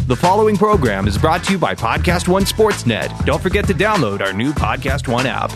The following program is brought to you by Podcast One Sportsnet. Don't forget to download our new Podcast One app.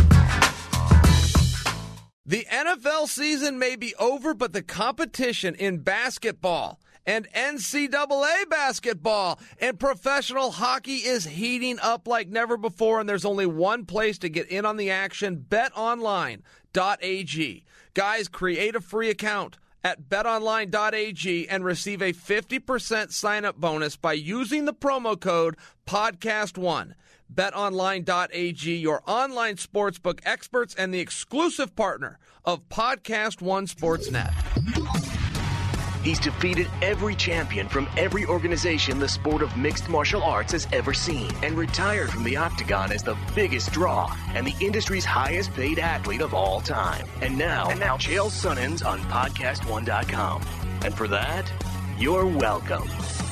The NFL season may be over, but the competition in basketball and NCAA basketball and professional hockey is heating up like never before, and there's only one place to get in on the action, betonline.ag. Guys, create a free account at betonline.ag and receive a 50% sign-up bonus by using the promo code PODCAST1. BetOnline.ag, your online sportsbook experts and the exclusive partner of Podcast One Sportsnet. He's defeated every champion from every organization the sport of mixed martial arts has ever seen and retired from the octagon as the biggest draw and the industry's highest paid athlete of all time. And now Chael Sonnen's on PodcastOne.com. And for that, you're welcome.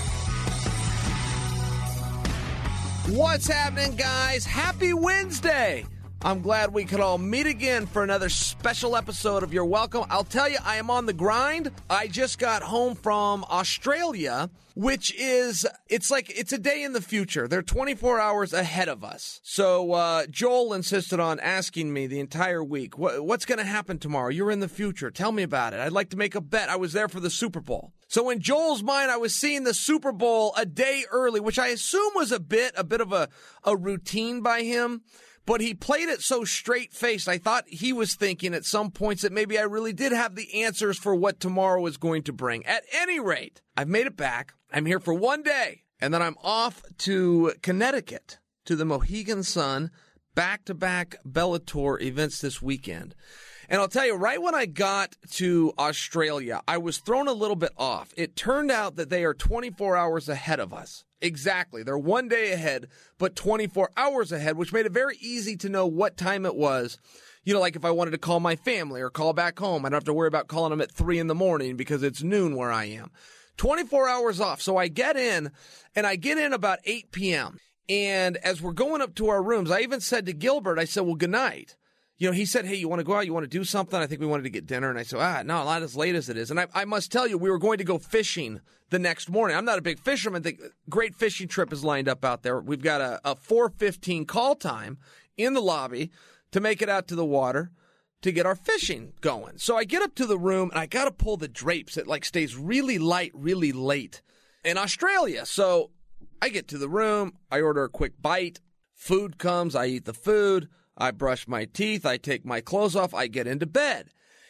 What's happening, guys? Happy Wednesday! I'm glad we could all meet again for another special episode of You're Welcome. I'll tell you, I am on the grind. I just got home from Australia, which is, it's a day in the future. They're 24 hours ahead of us. So Joel insisted on asking me the entire week, what's going to happen tomorrow? You're in the future. Tell me about it. I'd like to make a bet. I was there for the Super Bowl. So in Joel's mind, I was seeing the Super Bowl a day early, which I assume was a bit of a routine by him. But he played it so straight-faced, I thought he was thinking at some points that maybe I really did have the answers for what tomorrow is going to bring. At any rate, I've made it back. I'm here for one day, and then I'm off to Connecticut, to the Mohegan Sun, back-to-back Bellator events this weekend. And I'll tell you, right when I got to Australia, I was thrown a little bit off. It turned out that they are 24 hours ahead of us. Exactly. They're one day ahead, but 24 hours ahead, which made it very easy to know what time it was. You know, like if I wanted to call my family or call back home, I don't have to worry about calling them at 3 in the morning because it's noon where I am. 24 hours off. So I get in, and I get in about 8 p.m. And as we're going up to our rooms, I even said to Gilbert, I said, well, good night. You know, he said, hey, you want to go out? You want to do something? I think we wanted to get dinner. And I said, no, not as late as it is. And I must tell you, we were going to go fishing the next morning. I'm not a big fisherman. The great fishing trip is lined up out there. We've got a 4:15 call time in the lobby to make it out to the water to get our fishing going. So I get up to the room, and I got to pull the drapes. It stays really light, really late in Australia. So I get to the room. I order a quick bite. Food comes. I eat the food. I brush my teeth, I take my clothes off, I get into bed.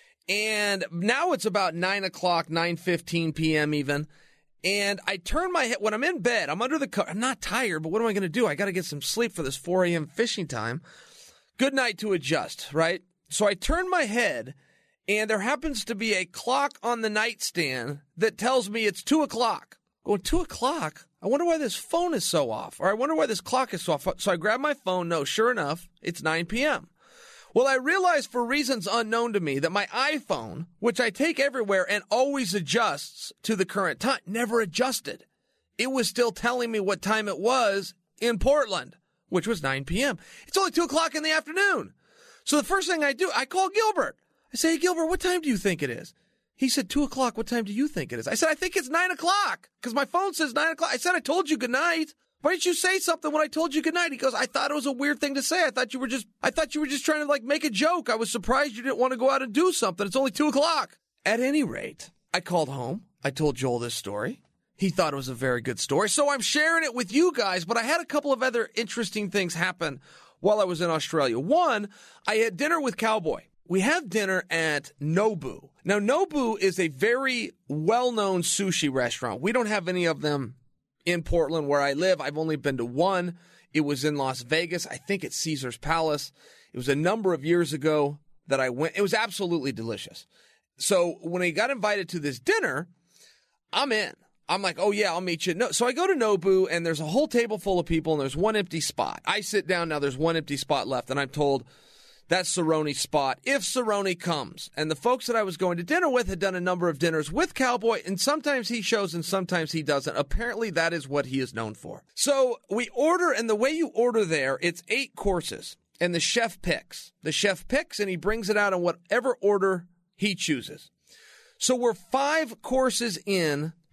And now it's about 9 o'clock, 9:15 p.m. even. And I turn my head, when I'm in bed, I'm under the cover. I'm not tired, but what am I going to do? I got to get some sleep for this 4 a.m. fishing time. Good night to adjust, right? So I turn my head, and there happens to be a clock on the nightstand that tells me it's 2 o'clock. Going, 2 o'clock? I wonder why this phone is so off, or I wonder why this clock is so off. So I grab my phone. No, sure enough, it's 9 p.m. Well, I realized for reasons unknown to me that my iPhone, which I take everywhere and always adjusts to the current time, never adjusted. It was still telling me what time it was in Portland, which was 9 p.m. It's only 2 o'clock in the afternoon. So the first thing I do, I call Gilbert. I say, hey, Gilbert, what time do you think it is? He said, 2 o'clock. What time do you think it is? I said, I think it's 9 o'clock because my phone says 9 o'clock. I said, I told you good night. Why didn't you say something when I told you good night? He goes, I thought it was a weird thing to say. I thought you were just trying to make a joke. I was surprised you didn't want to go out and do something. It's only 2 o'clock. At any rate, I called home. I told Joel this story. He thought it was a very good story. So I'm sharing it with you guys, but I had a couple of other interesting things happen while I was in Australia. One, I had dinner with Cowboy. We have dinner at Nobu. Now, Nobu is a very well-known sushi restaurant. We don't have any of them in Portland where I live. I've only been to one. It was in Las Vegas. I think it's Caesar's Palace. It was a number of years ago that I went. It was absolutely delicious. So when I got invited to this dinner, I'm in. I'm like, oh, yeah, I'll meet you. No, so I go to Nobu, and there's a whole table full of people, and there's one empty spot. I sit down. Now there's one empty spot left, and I'm told that's Cerrone's spot if Cerrone comes. And the folks that I was going to dinner with had done a number of dinners with Cowboy, and sometimes he shows and sometimes he doesn't. Apparently, that is what he is known for. So we order, and the way you order there, it's 8 courses, and the chef picks. The chef picks, and he brings it out in whatever order he chooses. So we're 5 courses in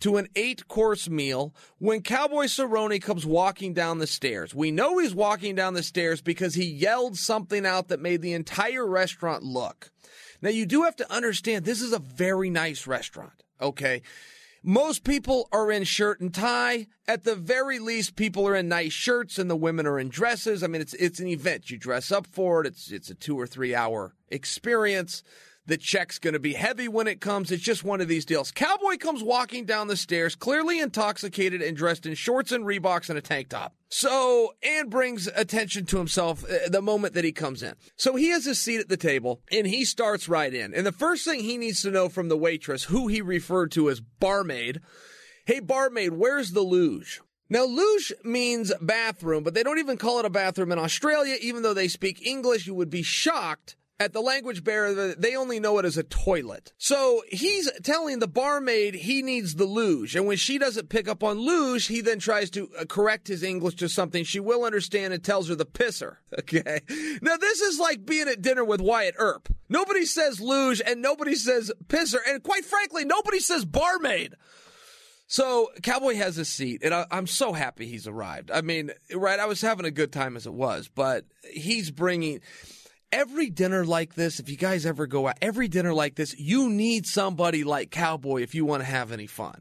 to an 8-course meal when Cowboy Cerrone comes walking down the stairs. We know he's walking down the stairs because he yelled something out that made the entire restaurant look. Now, you do have to understand, this is a very nice restaurant, okay? Most people are in shirt and tie. At the very least, people are in nice shirts and the women are in dresses. I mean, it's an event. You dress up for it. It's a 2 or 3 hour experience. The check's going to be heavy when it comes. It's just one of these deals. Cowboy comes walking down the stairs, clearly intoxicated and dressed in shorts and Reeboks and a tank top. And brings attention to himself the moment that he comes in. So he has a seat at the table, and he starts right in. And the first thing he needs to know from the waitress, who he referred to as barmaid, hey, barmaid, where's the luge? Now, luge means bathroom, but they don't even call it a bathroom in Australia. Even though they speak English, you would be shocked at the language barrier, they only know it as a toilet. So he's telling the barmaid he needs the luge. And when she doesn't pick up on luge, he then tries to correct his English to something she will understand and tells her the pisser. Okay. Now, this is like being at dinner with Wyatt Earp. Nobody says luge and nobody says pisser. And quite frankly, nobody says barmaid. So Cowboy has a seat, and I'm so happy he's arrived. I mean, right, I was having a good time as it was, but he's bringing... Every dinner like this, if you guys ever go out, every dinner like this, you need somebody like Cowboy if you want to have any fun.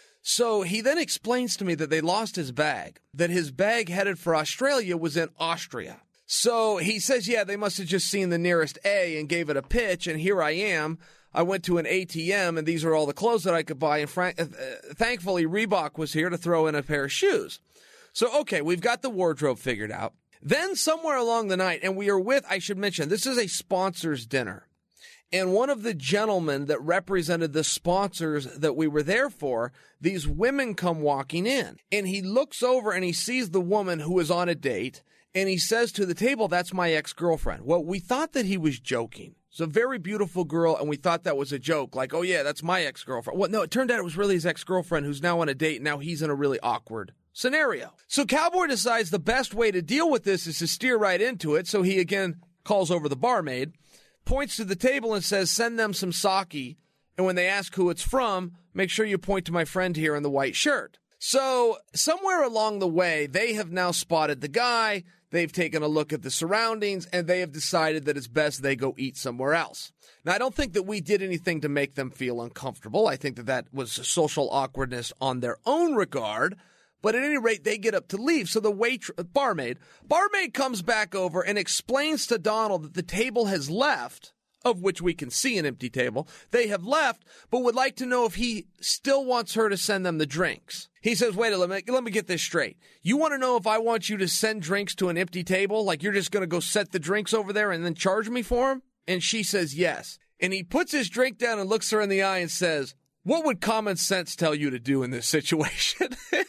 So he then explains to me that they lost his bag, that his bag headed for Australia was in Austria. So he says, yeah, they must have just seen the nearest A and gave it a pitch, and here I am. I went to an ATM, and these are all the clothes that I could buy, and thankfully Reebok was here to throw in a pair of shoes. So, okay, we've got the wardrobe figured out. Then somewhere along the night, and we are with, I should mention, this is a sponsors dinner. And one of the gentlemen that represented the sponsors that we were there for, these women come walking in. And he looks over and he sees the woman who is on a date. And he says to the table, that's my ex-girlfriend. Well, we thought that he was joking. It's a very beautiful girl, and we thought that was a joke. Like, oh, yeah, that's my ex-girlfriend. Well, no, it turned out it was really his ex-girlfriend who's now on a date. And now he's in a really awkward scenario. So Cowboy decides the best way to deal with this is to steer right into it. So he again calls over the barmaid, points to the table and says, send them some sake. And when they ask who it's from, make sure you point to my friend here in the white shirt. So somewhere along the way, they have now spotted the guy. They've taken a look at the surroundings, and they have decided that it's best they go eat somewhere else. Now, I don't think that we did anything to make them feel uncomfortable. I think that that was social awkwardness on their own regard. But at any rate, they get up to leave. So the barmaid comes back over and explains to Donald that the table has left, of which we can see an empty table. They have left, but would like to know if he still wants her to send them the drinks. He says, wait, let me get this straight. You want to know if I want you to send drinks to an empty table? Like you're just going to go set the drinks over there and then charge me for them? And she says, yes. And he puts his drink down and looks her in the eye and says, what would common sense tell you to do in this situation?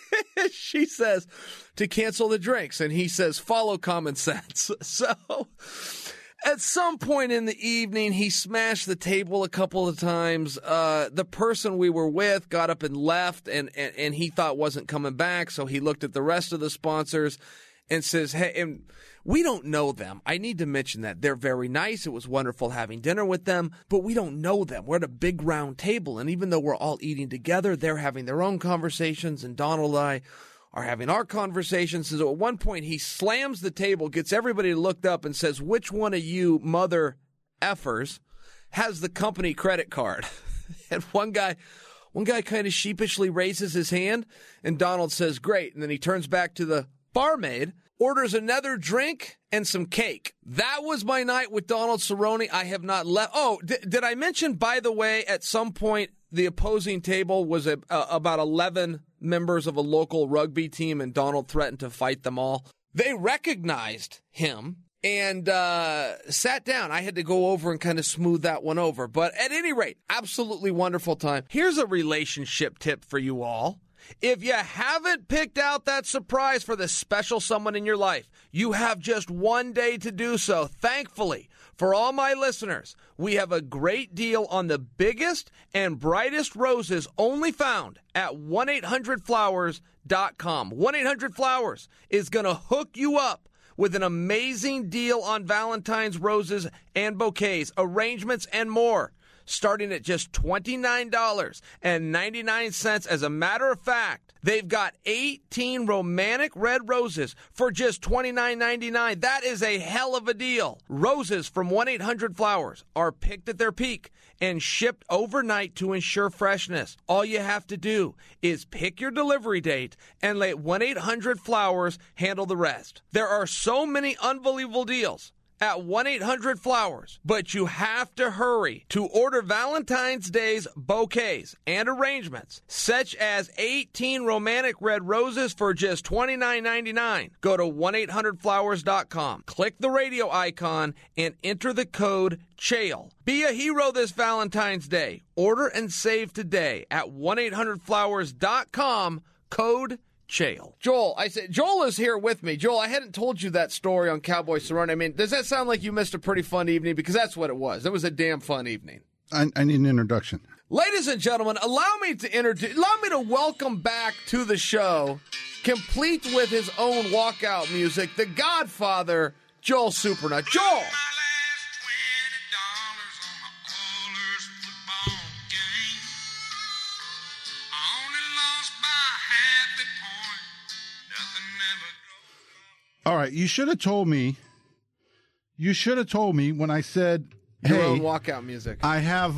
She says, to cancel the drinks. And he says, follow common sense. So at some point in the evening, he smashed the table a couple of times. The person we were with got up and left, and he thought wasn't coming back. So he looked at the rest of the sponsors and says, hey, and we don't know them. I need to mention that. They're very nice. It was wonderful having dinner with them, but we don't know them. We're at a big round table, and even though we're all eating together, they're having their own conversations, and Donald and I are having our conversations. So at one point, he slams the table, gets everybody looked up, and says, which one of you mother effers has the company credit card? And one guy kind of sheepishly raises his hand, and Donald says, great. And then he turns back to the barmaid, orders another drink and some cake. That was my night with Donald Cerrone. I have not left. Oh, did I mention, by the way, at some point, the opposing table was about 11 members of a local rugby team, and Donald threatened to fight them all. They recognized him and sat down. I had to go over and kind of smooth that one over. But at any rate, absolutely wonderful time. Here's a relationship tip for you all. If you haven't picked out that surprise for the special someone in your life, you have just one day to do so. Thankfully, for all my listeners, we have a great deal on the biggest and brightest roses only found at 1-800-Flowers.com. 1-800-Flowers is going to hook you up with an amazing deal on Valentine's roses and bouquets, arrangements, and more. starting at just $29.99. As a matter of fact, they've got 18 romantic red roses for just $29.99. That is a hell of a deal. Roses from 1-800-Flowers are picked at their peak and shipped overnight to ensure freshness. All you have to do is pick your delivery date and let 1-800-Flowers handle the rest. There are so many unbelievable deals at 1-800-Flowers, but you have to hurry to order Valentine's Day's bouquets and arrangements, such as 18 romantic red roses for just $29.99. Go to 1-800-Flowers.com, click the radio icon, and enter the code CHAEL. Be a hero this Valentine's Day. Order and save today at 1-800-Flowers.com, code CHAEL. Joel is here with me. Joel, I hadn't told you that story on Cowboy Cerrone. I mean, does that sound like you missed a pretty fun evening? Because that's what it was. It was a damn fun evening. I need an introduction. Ladies and gentlemen, allow me to welcome back to the show, complete with his own walkout music, the Godfather, Joel Supernut. Joel! All right, you should have told me when I said, Your "Hey, own walkout music." I have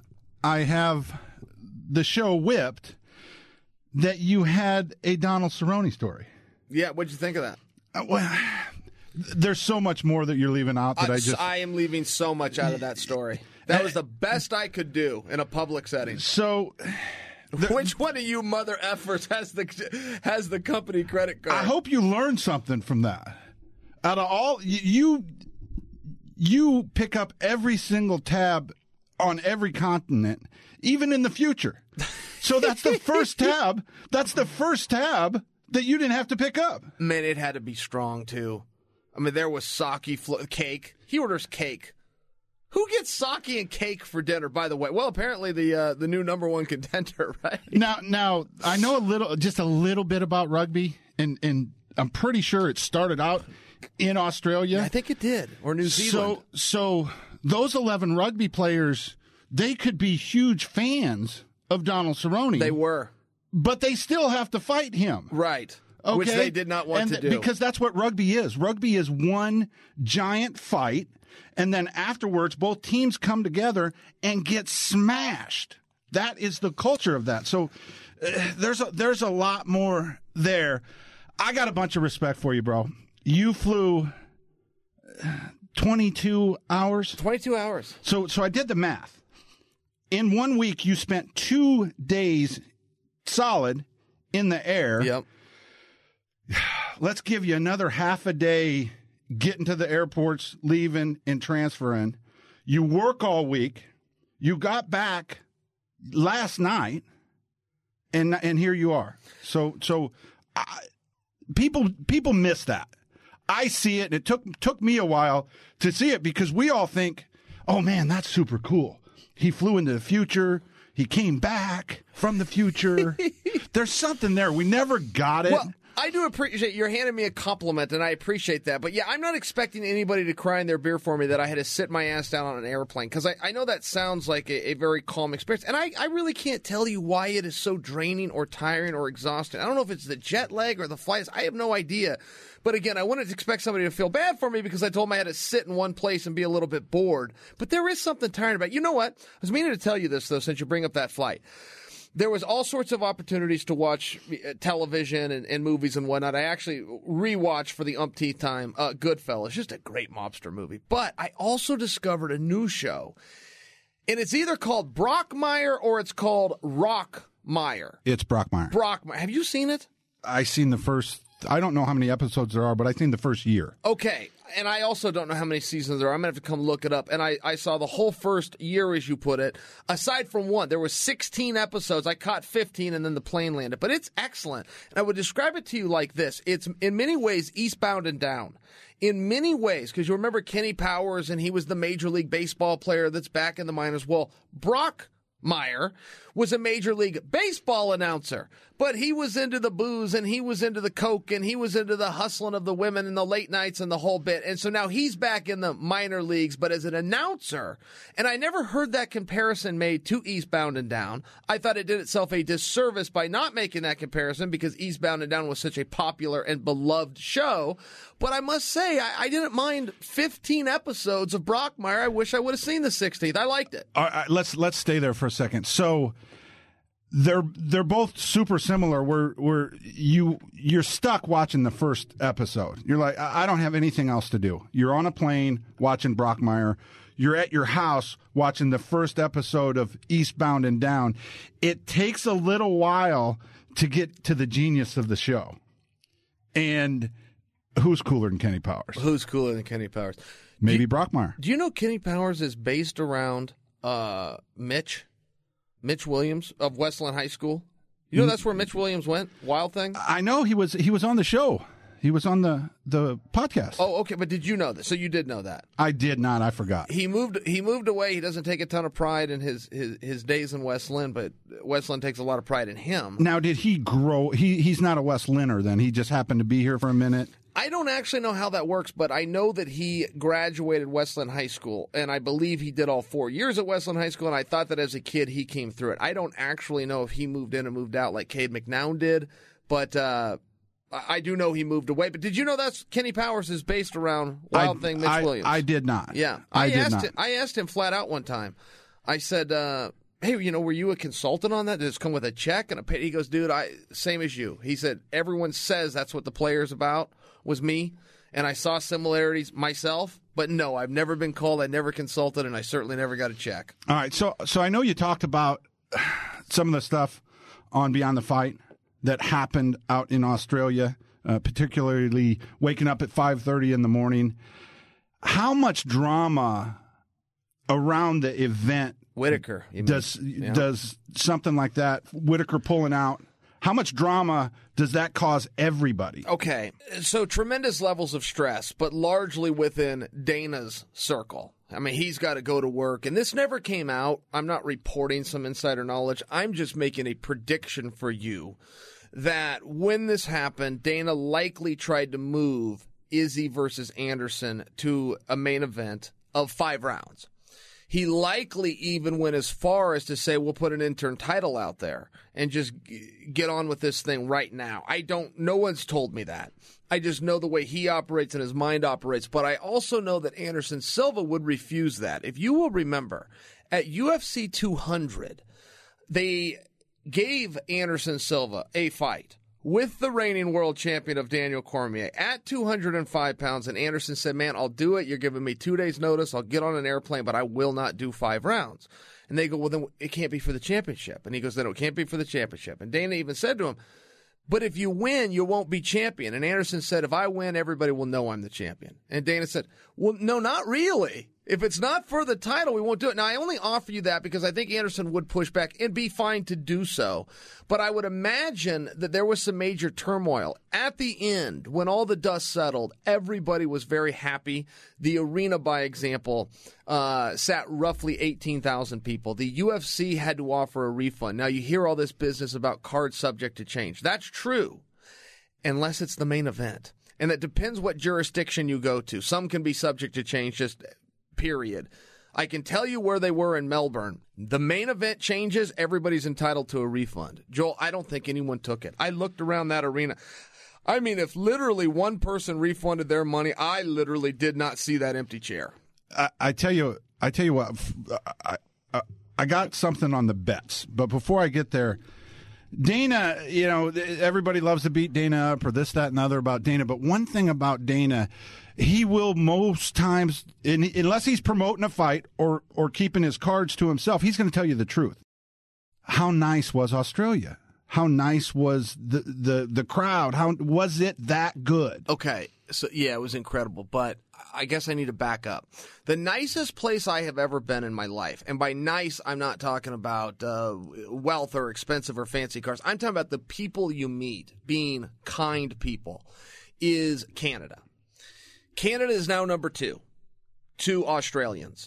the show whipped," that you had a Donald Cerrone story. Yeah, what'd you think of that? Well, there's so much more that you're leaving out that I am leaving so much out of that story. That was the best I could do in a public setting. So, which one of you mother effers has the company credit card? I hope you learned something from that. Out of all you pick up every single tab on every continent, even in the future. So that's the first tab. That's the first tab that you didn't have to pick up. Man, it had to be strong too. I mean, there was sake, cake. He orders cake. Who gets sake and cake for dinner, by the way? Well, apparently the new number one contender, right? Now I know just a little bit about rugby, and I'm pretty sure it started out in Australia. I think it did, or New Zealand. So those 11 rugby players, they could be huge fans of Donald Cerrone. They were. But they still have to fight him. Right. Okay? Which they did not want to do. Because that's what rugby is. Rugby is one giant fight. And then afterwards, both teams come together and get smashed. That is the culture of that. So there's a lot more there. I got a bunch of respect for you, bro. You flew 22 hours. 22 hours. So I did the math. In 1 week, you spent 2 days solid in the air. Yep. Let's give you another half a day getting to the airports, leaving, and transferring. You work all week. You got back last night, and here you are. So people miss that. I see it, and it took me a while to see it because we all think, oh, man, that's super cool. He flew into the future. He came back from the future. There's something there. We never got it. Well, I do appreciate you're handing me a compliment, and I appreciate that. But, yeah, I'm not expecting anybody to cry in their beer for me that I had to sit my ass down on an airplane because I know that sounds like a very calm experience. And I really can't tell you why it is so draining or tiring or exhausting. I don't know if it's the jet lag or the flights. I have no idea. But, again, I wouldn't expect somebody to feel bad for me because I told them I had to sit in one place and be a little bit bored. But there is something tiring about it. You know what? I was meaning to tell you this, though, since you bring up that flight. There was all sorts of opportunities to watch television and movies and whatnot. I actually rewatched for the umpteenth time Goodfellas. Just a great mobster movie. But I also discovered a new show, and it's either called Brockmire or it's called Rockmire. It's Brockmire. Brockmire. Have you seen it? I seen the first. I don't know how many episodes there are, but I seen the first year. Okay. And I also don't know how many seasons there are. I'm going to have to come look it up. And I saw the whole first year, as you put it, aside from one. There were 16 episodes. I caught 15, and then the plane landed. But it's excellent. And I would describe it to you like this. It's, in many ways, Eastbound and Down. In many ways, because you remember Kenny Powers, and he was the Major League Baseball player that's back in the minors. Well, Brockmire was a Major League Baseball announcer. But he was into the booze, and he was into the coke, and he was into the hustling of the women and the late nights and the whole bit. And so now he's back in the minor leagues, but as an announcer. And I never heard that comparison made to Eastbound and Down. I thought it did itself a disservice by not making that comparison because Eastbound and Down was such a popular and beloved show. But I must say, I didn't mind 15 episodes of Brockmire. I wish I would have seen the 16th. I liked it. All right, let's stay there for a second. So they're both super similar. Where you're stuck watching the first episode. You're like, I don't have anything else to do. You're on a plane watching Brockmire. You're at your house watching the first episode of Eastbound and Down. It takes a little while to get to the genius of the show. And who's cooler than Kenny Powers? Who's cooler than Kenny Powers? Maybe Brockmire. Do you know Kenny Powers is based around Mitch Williams of Westland High School? You know that's where Mitch Williams went? Wild Thing? I know he was on the show. He was on the podcast. Oh, okay, but did you know this? So you did know that. I did not. I forgot. He moved away. He doesn't take a ton of pride in his days in Westland, but Westland takes a lot of pride in him. Now, did he grow? He's not a Westlander then. He just happened to be here for a minute. I don't actually know how that works, but I know that he graduated Westland High School, and I believe he did all 4 years at Westland High School, and I thought that as a kid he came through it. I don't actually know if he moved in and moved out like Cade McNown did, but I do know he moved away. But did you know that's Kenny Powers is based around Wild Thing Mitch Williams? I did not. Yeah. I asked him flat out one time. I said, hey, were you a consultant on that? Did it come with a check and a pay? He goes, dude, same as you. He said, everyone says that's what the player's about, was me. And I saw similarities myself, but no, I've never been called. I never consulted, and I certainly never got a check. All right. So I know you talked about some of the stuff on Beyond the Fight that happened out in Australia, particularly waking up at 5:30 in the morning. How much drama around the event Whitaker does something like that, Whitaker pulling out, how much drama does that cause everybody? Okay, so tremendous levels of stress, but largely within Dana's circle. I mean, he's got to go to work, and this never came out. I'm not reporting some insider knowledge. I'm just making a prediction for you that when this happened, Dana likely tried to move Izzy versus Anderson to a main event of 5 rounds. He likely even went as far as to say, we'll put an intern title out there and just get on with this thing right now. No one's told me that. I just know the way he operates and his mind operates. But I also know that Anderson Silva would refuse that. If you will remember, at UFC 200, they gave Anderson Silva a fight with the reigning world champion of Daniel Cormier at 205 pounds. And Anderson said, man, I'll do it. You're giving me 2 days notice. I'll get on an airplane, but I will not do 5 rounds. And they go, well, then it can't be for the championship. And he goes, no, it can't be for the championship. And Dana even said to him, but if you win, you won't be champion. And Anderson said, if I win, everybody will know I'm the champion. And Dana said, well, no, not really. If it's not for the title, we won't do it. Now, I only offer you that because I think Anderson would push back and be fine to do so. But I would imagine that there was some major turmoil. At the end, when all the dust settled, everybody was very happy. The arena, by example, sat roughly 18,000 people. The UFC had to offer a refund. Now, you hear all this business about cards subject to change. That's true, unless it's the main event. And it depends what jurisdiction you go to. Some can be subject to change, just period. I can tell you where they were in Melbourne. The main event changes, everybody's entitled to a refund. Joel, I don't think anyone took it. I looked around that arena. I mean, if literally one person refunded their money, I literally did not see that empty chair. I tell you what, I got something on the bets, but before I get there, Dana, everybody loves to beat Dana up or this, that, and the other about Dana, but one thing about Dana, he will most times, unless he's promoting a fight or keeping his cards to himself, he's going to tell you the truth. How nice was Australia? How nice was the crowd? How was it that good? Okay, so yeah, it was incredible, but I guess I need to back up. The nicest place I have ever been in my life, and by nice, I'm not talking about wealth or expensive or fancy cars. I'm talking about the people you meet being kind people, is Canada. Canada is now number 2 to Australians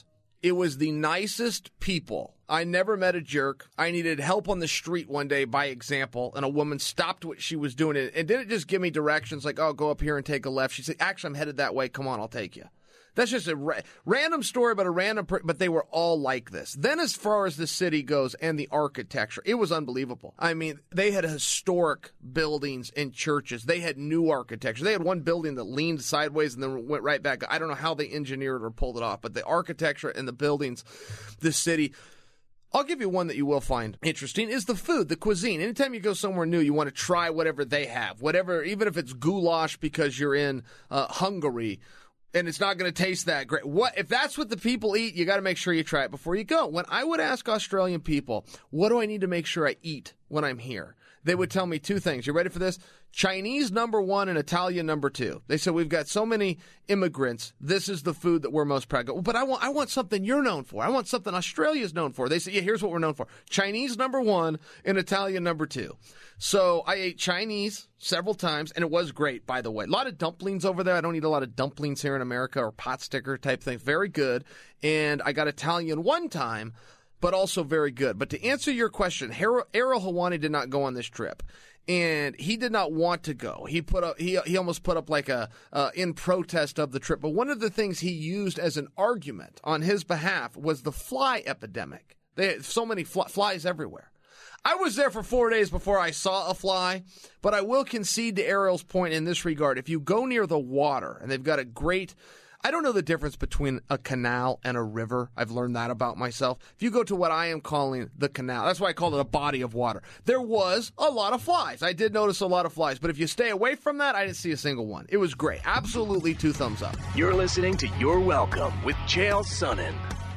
It was the nicest people. I never met a jerk. I needed help on the street one day, by example, and a woman stopped what she was doing and didn't just give me directions like, oh, go up here and take a left. She said, actually, I'm headed that way. Come on, I'll take you. That's just a random story about a random but they were all like this. Then as far as the city goes and the architecture, it was unbelievable. I mean, they had historic buildings and churches. They had new architecture. They had one building that leaned sideways and then went right back. I don't know how they engineered or pulled it off, but the architecture and the buildings, the city. I'll give you one that you will find interesting is the food, the cuisine. Anytime you go somewhere new, you want to try whatever they have, whatever, even if it's goulash because you're in Hungary, and it's not going to taste that great. If that's what the people eat, you got to make sure you try it before you go. When I would ask Australian people, what do I need to make sure I eat when I'm here? They would tell me two things. You ready for this? Chinese #1 and Italian #2. They said, we've got so many immigrants. This is the food that we're most proud of. But I want something you're known for. I want something Australia's known for. They said, yeah, here's what we're known for. Chinese #1 and Italian #2. So I ate Chinese several times, and it was great, by the way. A lot of dumplings over there. I don't eat a lot of dumplings here in America or pot sticker type things. Very good. And I got Italian one time, but also very good. But to answer your question, Ariel Helwani did not go on this trip, and he did not want to go. He almost put up like a in protest of the trip. But one of the things he used as an argument on his behalf was the fly epidemic. They had so many flies everywhere. I was there for 4 days before I saw a fly, but I will concede to Ariel's point in this regard. If you go near the water, and they've got a great, I don't know the difference between a canal and a river. I've learned that about myself. If you go to what I am calling the canal, that's why I call it a body of water. There was a lot of flies. I did notice a lot of flies, but if you stay away from that, I didn't see a single one. It was great. Absolutely 2 thumbs up. You're listening to You're Welcome with Chael Sonnen.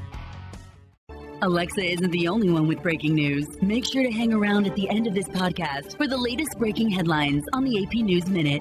Alexa isn't the only one with breaking news. Make sure to hang around at the end of this podcast for the latest breaking headlines on the AP News Minute.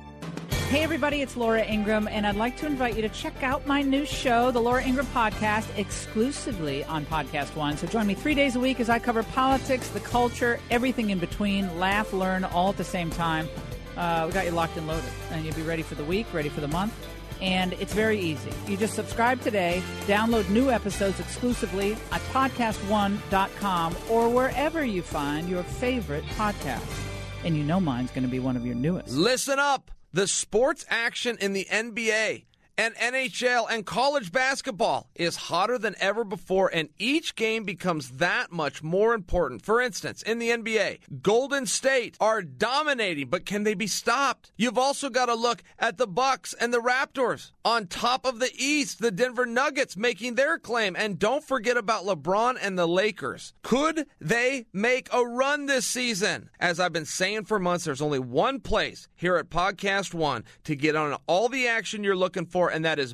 Hey everybody, it's Laura Ingraham, and I'd like to invite you to check out my new show, The Laura Ingraham Podcast, exclusively on Podcast One. So join me 3 days a week as I cover politics, the culture, everything in between, laugh, learn, all at the same time. We got you locked and loaded, and you'll be ready for the week, ready for the month. And it's very easy. You just subscribe today, download new episodes exclusively at podcastone.com or wherever you find your favorite podcasts. And you know mine's going to be one of your newest. Listen up. The sports action in the NBA and NHL and college basketball is hotter than ever before, and each game becomes that much more important. For instance, in the NBA, Golden State are dominating, but can they be stopped? You've also got to look at the Bucks and the Raptors. On top of the East, the Denver Nuggets making their claim, and don't forget about LeBron and the Lakers. Could they make a run this season? As I've been saying for months, there's only one place here at Podcast One to get on all the action you're looking for, and that is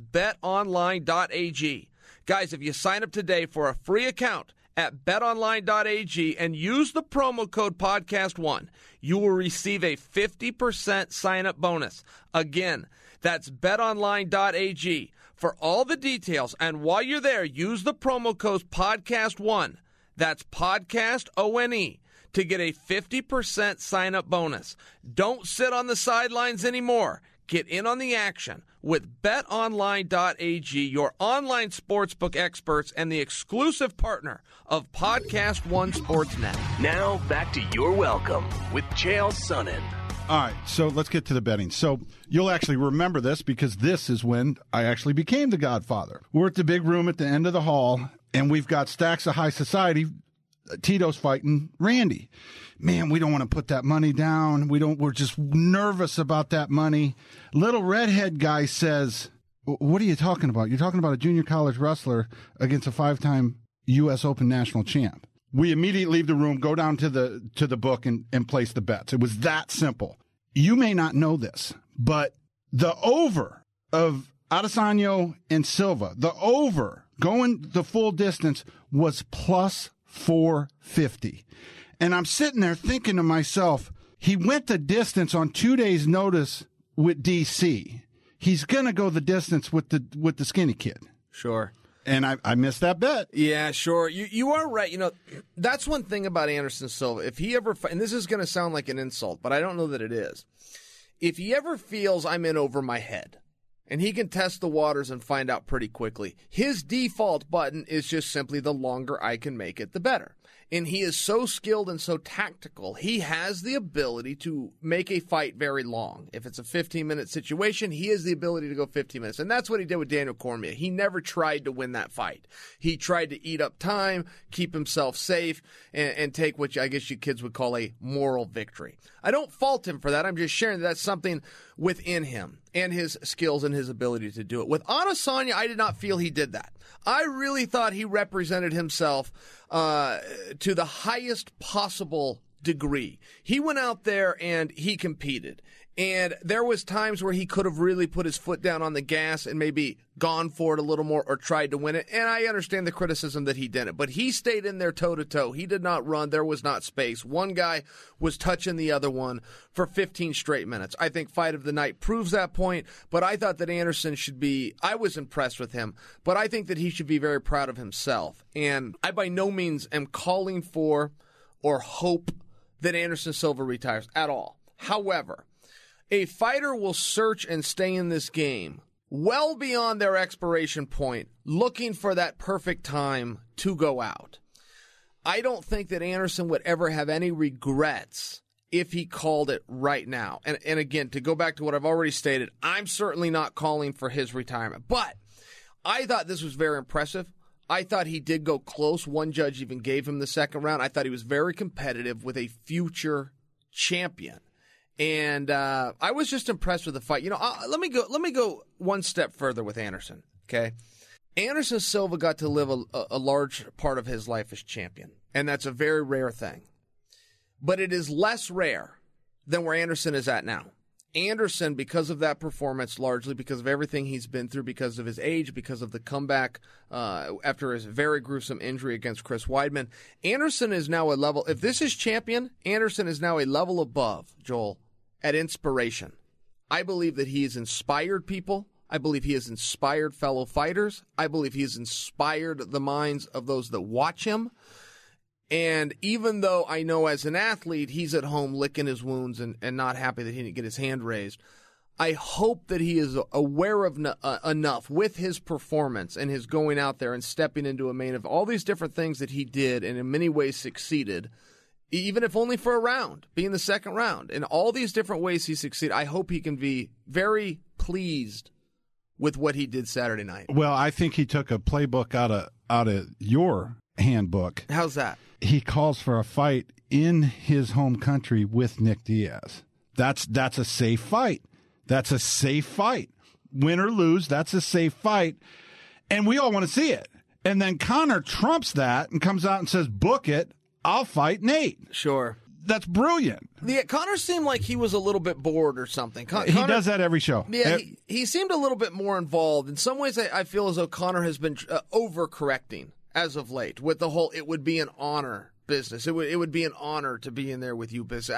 betonline.ag. Guys, if you sign up today for a free account at betonline.ag and use the promo code podcast1, you will receive a 50% sign-up bonus. Again, that's betonline.ag. For all the details, and while you're there, use the promo code podcast1. That's podcast ONE to get a 50% sign-up bonus. Don't sit on the sidelines anymore. Get in on the action with betonline.ag, your online sportsbook experts and the exclusive partner of Podcast One Sportsnet. Now back to You're Welcome with Chael Sonnen. All right, so let's get to the betting. So you'll actually remember this because this is when I actually became the Godfather. We're at the big room at the end of the hall, and we've got stacks of high society. Tito's fighting Randy. Man, we don't want to put that money down. We're just nervous about that money. Little redhead guy says, what are you talking about? You're talking about a junior college wrestler against a 5-time U.S. Open national champ. We immediately leave the room, go down to the book and place the bets. It was that simple. You may not know this, but the over of Adesanya and Silva, the over going the full distance was plus 450. And I'm sitting there thinking to myself, he went the distance on 2 days' notice with DC. He's going to go the distance with the skinny kid. Sure. And I missed that bet. Yeah, sure. You are right. You know, that's one thing about Anderson Silva. If he ever, and this is going to sound like an insult, but I don't know that it is. If he ever feels I'm in over my head, and he can test the waters and find out pretty quickly. His default button is just simply the longer I can make it, the better. And he is so skilled and so tactical. He has the ability to make a fight very long. If it's a 15-minute situation, he has the ability to go 15 minutes. And that's what he did with Daniel Cormier. He never tried to win that fight. He tried to eat up time, keep himself safe, and take what I guess you kids would call a moral victory. I don't fault him for that. I'm just sharing that's something within him and his skills and his ability to do it. With Adesanya, I did not feel he did that. I really thought he represented himself to the highest possible degree. He went out there and he competed. And there was times where he could have really put his foot down on the gas and maybe gone for it a little more or tried to win it. And I understand the criticism that he didn't. But he stayed in there toe-to-toe. He did not run. There was not space. One guy was touching the other one for 15 straight minutes. I think Fight of the Night proves that point. But I thought that Anderson should be – I was impressed with him. But I think that he should be very proud of himself. And I by no means am calling for or hope that Anderson Silva retires at all. However – a fighter will search and stay in this game well beyond their expiration point, looking for that perfect time to go out. I don't think that Anderson would ever have any regrets if he called it right now. And again, to go back to what I've already stated, I'm certainly not calling for his retirement. But I thought this was very impressive. I thought he did go close. One judge even gave him the second round. I thought he was very competitive with a future champion. And I was just impressed with the fight. You know, let me go one step further with Anderson. Okay, Anderson Silva got to live a large part of his life as champion, and that's a very rare thing. But it is less rare than where Anderson is at now. Anderson, because of that performance, largely because of everything he's been through, because of his age, because of the comeback after his very gruesome injury against Chris Weidman, Anderson is now a level. If this is champion, Anderson is now a level above Joel at inspiration. I believe that he has inspired people. I believe he has inspired fellow fighters. I believe he has inspired the minds of those that watch him. And even though I know as an athlete, he's at home licking his wounds and not happy that he didn't get his hand raised, I hope that he is aware of enough with his performance and his going out there and stepping into a main event, all these different things that he did and in many ways succeeded, even if only for a round, being the second round. In all these different ways he succeeded, I hope he can be very pleased with what he did Saturday night. Well, I think he took a playbook out of your handbook. How's that? He calls for a fight in his home country with Nick Diaz. That's a safe fight. That's a safe fight. Win or lose, that's a safe fight. And we all want to see it. And then Conor trumps that and comes out and says, book it. I'll fight Nate. Sure. That's brilliant. Yeah, Conor seemed like he was a little bit bored or something. He does that every show. Yeah, he seemed a little bit more involved. In some ways, I feel as though Conor has been overcorrecting as of late with the whole "it would be an honor" business. It would be an honor to be in there with you business.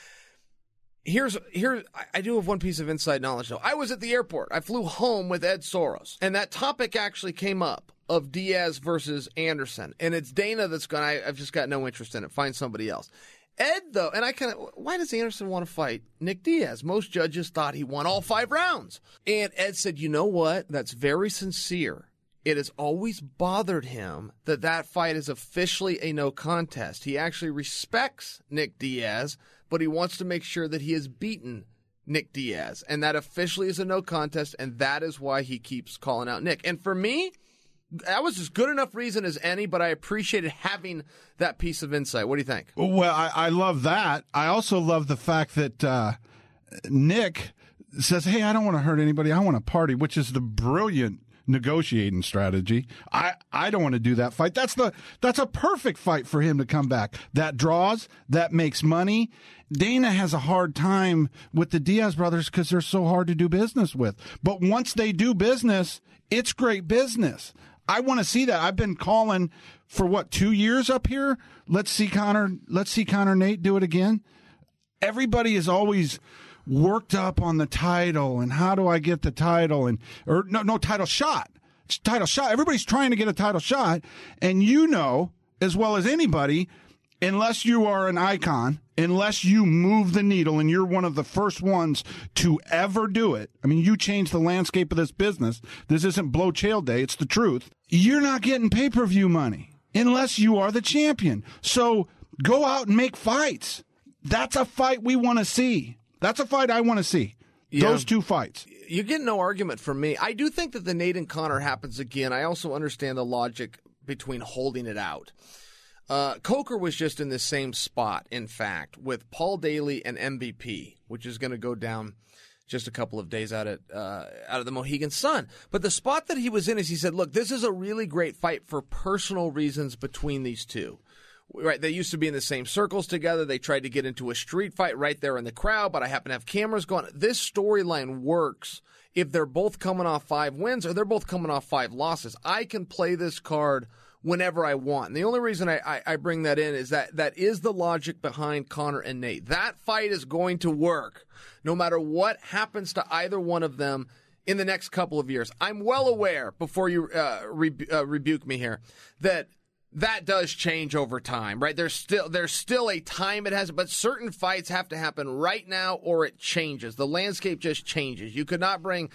I do have one piece of inside knowledge, though. I was at the airport. I flew home with Ed Soros, and that topic actually came up of Diaz versus Anderson. And it's Dana that's gone, I've just got no interest in it. Find somebody else. Ed, though, and why does Anderson want to fight Nick Diaz? Most judges thought he won all 5 rounds. And Ed said, you know what? That's very sincere. It has always bothered him that fight is officially a no contest. He actually respects Nick Diaz, but he wants to make sure that he has beaten Nick Diaz. And that officially is a no contest, and that is why he keeps calling out Nick. And for me, that was as good enough reason as any, but I appreciated having that piece of insight. What do you think? Well, I love that. I also love the fact that Nick says, hey, I don't want to hurt anybody. I want to party, which is the brilliant negotiating strategy. I don't want to do that fight. That's a perfect fight for him to come back. That draws, that makes money. Dana has a hard time with the Diaz brothers because they're so hard to do business with. But once they do business, it's great business. I want to see that. I've been calling for 2 years up here. Let's see Conor Nate do it again. Everybody is always worked up on the title and how do I get the title no title shot. It's title shot. Everybody's trying to get a title shot, and you know as well as anybody, unless you are an icon, unless you move the needle and you're one of the first ones to ever do it, I mean, you change the landscape of this business. This isn't Blow Chael Day. It's the truth. You're not getting pay-per-view money unless you are the champion. So go out and make fights. That's a fight we want to see. That's a fight I want to see. Yeah. Those two fights. You get no argument from me. I do think that the Nate and Conor happens again. I also understand the logic between holding it out. Coker was just in the same spot, in fact, with Paul Daly and MVP, which is going to go down just a couple of days out of the Mohegan Sun. But the spot that he was in is he said, look, this is a really great fight for personal reasons between these two. Right, they used to be in the same circles together. They tried to get into a street fight right there in the crowd, but I happen to have cameras going. This storyline works if they're both coming off 5 wins or they're both coming off 5 losses. I can play this card whenever I want. And the only reason I bring that in is that is the logic behind Conor and Nate. That fight is going to work no matter what happens to either one of them in the next couple of years. I'm well aware, before you rebuke me here, that does change over time, right? There's still a time it has, but certain fights have to happen right now or it changes. The landscape just changes. You could not bring,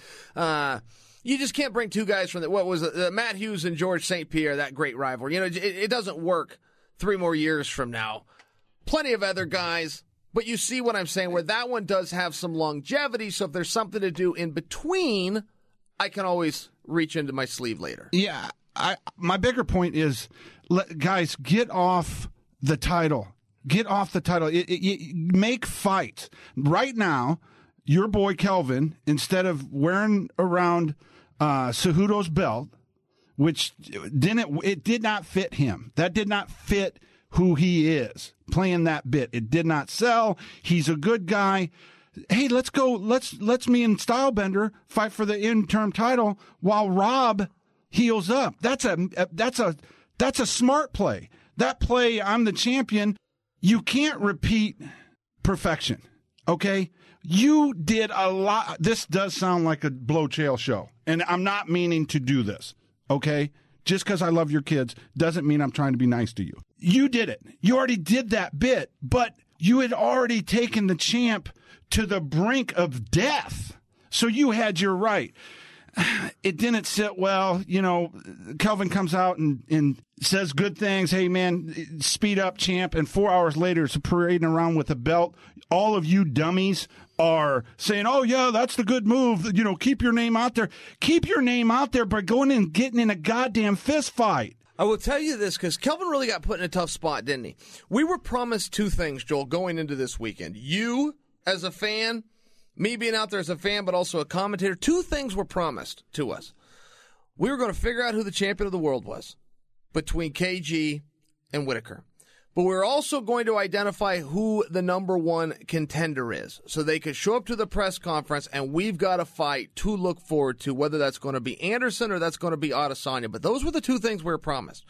you just can't bring two guys from Matt Hughes and George St. Pierre, that great rivalry. You know, it doesn't work 3 more years from now. Plenty of other guys, but you see what I'm saying, where that one does have some longevity, so if there's something to do in between, I can always reach into my sleeve later. Yeah, my bigger point is, guys, get off the title. Get off the title. Make fights. Right now, your boy Kelvin, instead of wearing around Cejudo's belt, which did not fit him. That did not fit who he is, playing that bit. It did not sell. He's a good guy. Hey, let's go. Let's me and Stylebender fight for the interim title while Rob heals up. That's a smart play. That play, I'm the champion. You can't repeat perfection, okay? You did a lot. This does sound like a Blow Chael show, and I'm not meaning to do this, okay? Just because I love your kids doesn't mean I'm trying to be nice to you. You did it. You already did that bit, but you had already taken the champ to the brink of death, so you had your right. It didn't sit well. You know, Kelvin comes out and says good things. Hey, man, speed up, champ. And 4 hours later, it's parading around with a belt. All of you dummies are saying, oh, yeah, that's the good move. You know, keep your name out there. Keep your name out there by going and getting in a goddamn fist fight. I will tell you this, because Kelvin really got put in a tough spot, didn't he? We were promised 2 things, Joel, going into this weekend. You, as a fan, me being out there as a fan, but also a commentator, 2 things were promised to us. We were going to figure out who the champion of the world was between KG and Whitaker. But we were also going to identify who the number 1 contender is, so they could show up to the press conference, and we've got a fight to look forward to, whether that's going to be Anderson or that's going to be Adesanya. But those were the 2 things we were promised.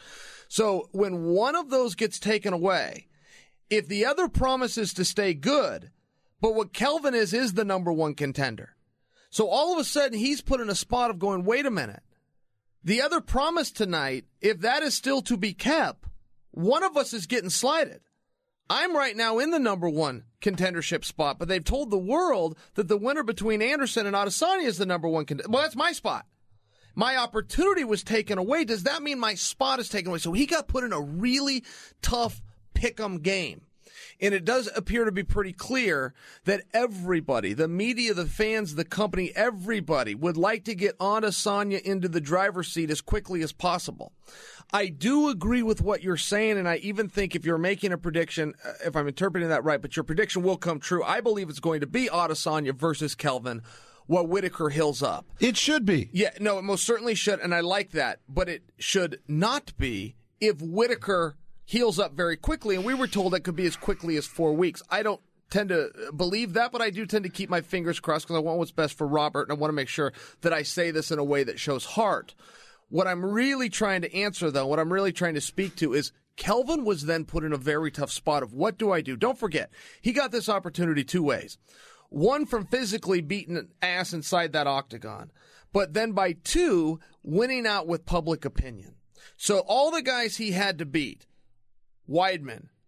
So when one of those gets taken away, if the other promises to stay good, but what Kelvin is the number 1 contender. So all of a sudden, he's put in a spot of going, wait a minute. The other promise tonight, if that is still to be kept, one of us is getting slighted. I'm right now in the number 1 contendership spot, but they've told the world that the winner between Anderson and Adesanya is the number 1 contender. Well, that's my spot. My opportunity was taken away. Does that mean my spot is taken away? So he got put in a really tough pick'em game. And it does appear to be pretty clear that everybody, the media, the fans, the company, everybody would like to get Adesanya into the driver's seat as quickly as possible. I do agree with what you're saying, and I even think if you're making a prediction, if I'm interpreting that right, but your prediction will come true, I believe it's going to be Adesanya versus Kelvin while Whitaker heals up. It should be. Yeah, no, it most certainly should, and I like that. But it should not be if Whitaker heals up very quickly, and we were told it could be as quickly as 4 weeks. I don't tend to believe that, but I do tend to keep my fingers crossed because I want what's best for Robert, and I want to make sure that I say this in a way that shows heart. What I'm really trying to answer, though, what I'm really trying to speak to is Kelvin was then put in a very tough spot of what do I do? Don't forget, he got this opportunity 2 ways. 1, from physically beating an ass inside that octagon, but then by 2, winning out with public opinion. So all the guys he had to beat, Weidman,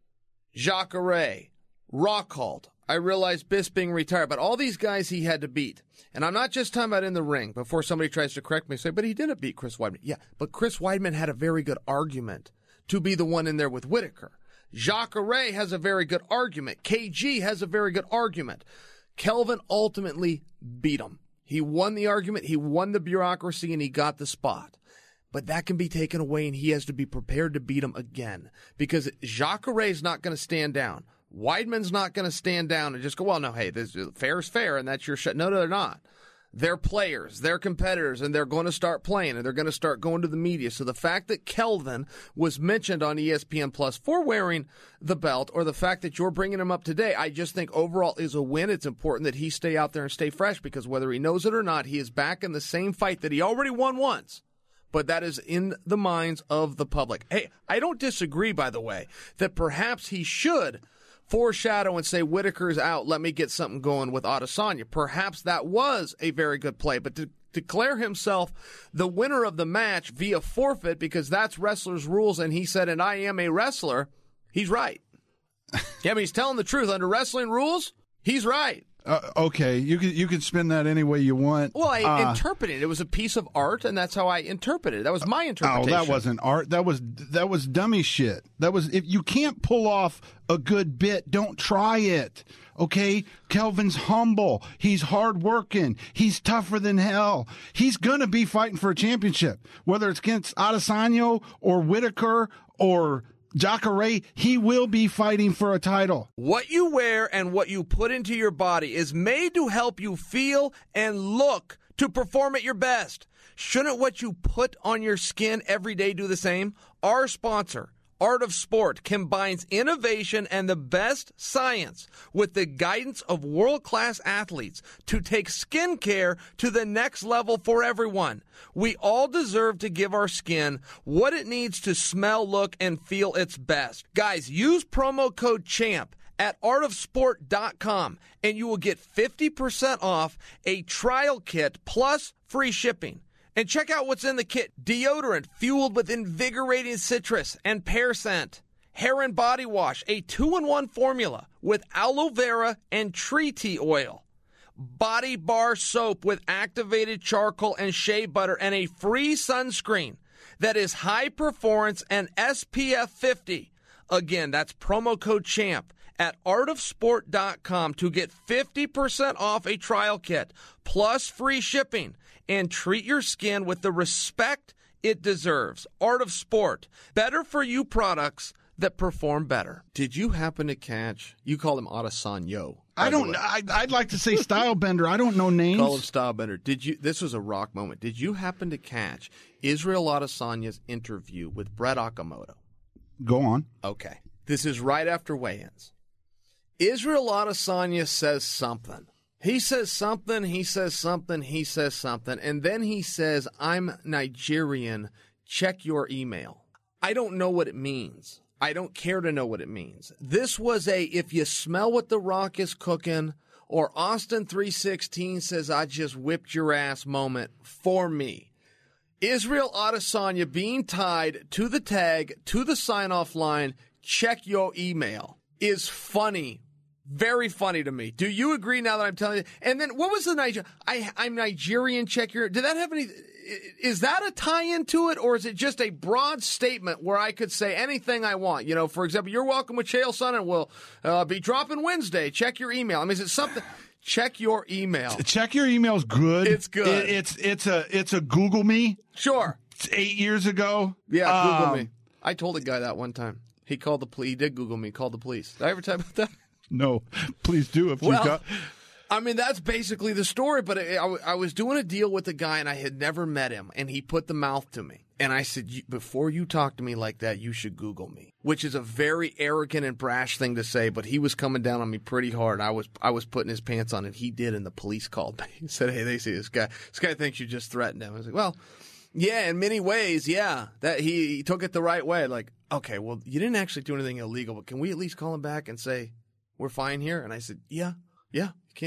Jacare, Rockhold. I realize Bisping retired, but all these guys he had to beat. And I'm not just talking about in the ring, before somebody tries to correct me, say, but he didn't beat Chris Weidman. Yeah, but Chris Weidman had a very good argument to be the one in there with Whitaker. Jacare has a very good argument. KG has a very good argument. Kelvin ultimately beat him. He won the argument, he won the bureaucracy, and he got the spot. But that can be taken away, and he has to be prepared to beat him again. Because Jacare is not going to stand down. Weidman's not going to stand down and just go, well, no, hey, this fair is fair, and that's your shit. No, they're not. They're players, they're competitors, and they're going to start playing, and they're going to start going to the media. So the fact that Kelvin was mentioned on ESPN Plus for wearing the belt, or the fact that you're bringing him up today, I just think overall is a win. It's important that he stay out there and stay fresh, because whether he knows it or not, he is back in the same fight that he already won once. But that is in the minds of the public. Hey, I don't disagree, by the way, that perhaps he should foreshadow and say, Whitaker's out, let me get something going with Adesanya. Perhaps that was a very good play, but to declare himself the winner of the match via forfeit, because that's wrestlers' rules, and he said, and I am a wrestler, he's right. Yeah, but he's telling the truth. Under wrestling rules, he's right. Okay, you can spin that any way you want. Well, I interpreted it. It was a piece of art, and that's how I interpreted it. That was my interpretation. Oh, that wasn't art. That was dummy shit. That was, if you can't pull off a good bit, don't try it. Okay? Kelvin's humble. He's hardworking. He's tougher than hell. He's gonna be fighting for a championship, whether it's against Adesanya or Whitaker or Jacare. He will be fighting for a title. What you wear and what you put into your body is made to help you feel and look to perform at your best. Shouldn't what you put on your skin every day do the same? Our sponsor, Art of Sport, combines innovation and the best science with the guidance of world-class athletes to take skincare to the next level for everyone. We all deserve to give our skin what it needs to smell, look, and feel its best. Guys, use promo code CHAMP at artofsport.com and you will get 50% off a trial kit plus free shipping. And check out what's in the kit. Deodorant fueled with invigorating citrus and pear scent. Hair and body wash, a 2-in-1 formula with aloe vera and tree tea oil. Body bar soap with activated charcoal and shea butter, and a free sunscreen that is high performance and SPF 50. Again, that's promo code CHAMP at artofsport.com to get 50% off a trial kit plus free shipping. And treat your skin with the respect it deserves. Art of Sport. Better for you products that perform better. Did you happen to catch, you call him Adesanya? I'd like to say Stylebender. I don't know names. Call him Stylebender. This was a rock moment. Did you happen to catch Israel Adesanya's interview with Brett Okamoto? Go on. Okay. This is right after weigh-ins. Israel Adesanya says something. He says something, and then he says, I'm Nigerian, check your email. I don't know what it means. I don't care to know what it means. This was a, if you smell what The Rock is cooking, or Austin 316 says, I just whipped your ass moment for me. Israel Adesanya being tied to the tag, to the sign-off line, check your email, is funny. Very funny to me. Do you agree now that I'm telling you? And then what was the Niger? I'm Nigerian, check your... Did that have any... Is that a tie-in to it, or is it just a broad statement where I could say anything I want? You know, for example, you're welcome with Chael Sonnen. We'll be dropping Wednesday. Check your email. I mean, is it something... Check your email. Check your email's good. It's good. It's a Google me. Sure. 8 years ago. Yeah, Google me. I told a guy that one time. He called the police. He did Google me. Called the police. Did I ever tell you about that? No, please do if you got. I mean, that's basically the story, but I was doing a deal with a guy, and I had never met him, and he put the mouth to me. And I said, before you talk to me like that, you should Google me, which is a very arrogant and brash thing to say, but he was coming down on me pretty hard. I was putting his pants on, and he did, and the police called me. He said, hey, they see this guy. This guy thinks you just threatened him. I was like, well, yeah, in many ways, yeah. That he took it the right way. Like, okay, well, you didn't actually do anything illegal, but can we at least call him back and say, we're fine here? And I said, yeah, you can.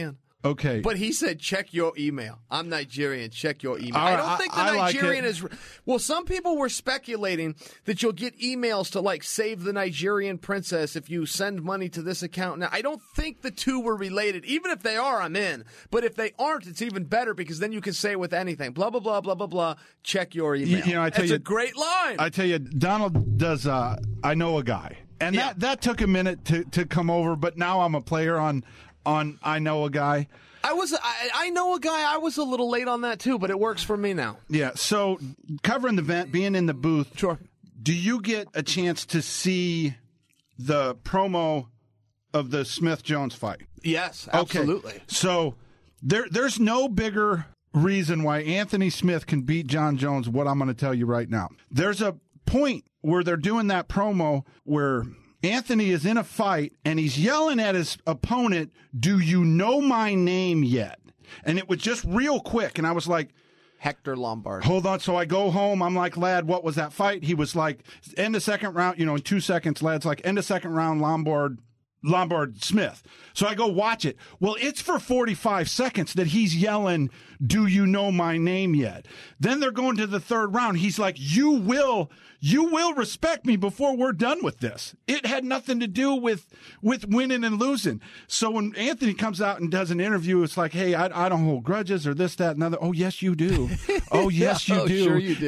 Okay. But he said, check your email. I'm Nigerian. Check your email. All I right, don't think the I like Nigerian it. is. Well, some people were speculating that you'll get emails to, like, save the Nigerian princess if you send money to this account. Now, I don't think the two were related. Even if they are, I'm in. But if they aren't, it's even better because then you can say with anything, blah, blah, blah, blah, blah, blah, check your email. You know, I tell It's you, a great line. I tell you, Donald does, I Know a Guy. And Yeah. that took a minute to come over, but now I'm a player on I Know a Guy. I know a guy. I was a little late on that too, but it works for me now. Yeah, so covering the event, being in the booth, Sure. do you get a chance to see the promo of the Smith-Jones fight? Yes, Okay. absolutely. So there's no bigger reason why Anthony Smith can beat John Jones, what I'm going to tell you right now. There's a point where they're doing that promo where Anthony is in a fight and he's yelling at his opponent, "Do you know my name yet?" And it was just real quick. And I was like, Hector Lombard. hold on. So I go home. I'm like, Lad, what was that fight? He was like, end of second round, in 2 seconds. Lad's like, end of second round, Lombard Smith. So I go watch it. Well, it's for 45 seconds that he's yelling, "Do you know my name yet?" Then they're going to the third round. He's like, you will respect me before we're done with this. It had nothing to do with winning and losing. So when Anthony comes out and does an interview, it's like, hey, I don't hold grudges or this, that, and other. Oh, yes, you do. Oh, yes, you Oh, do. sure you do.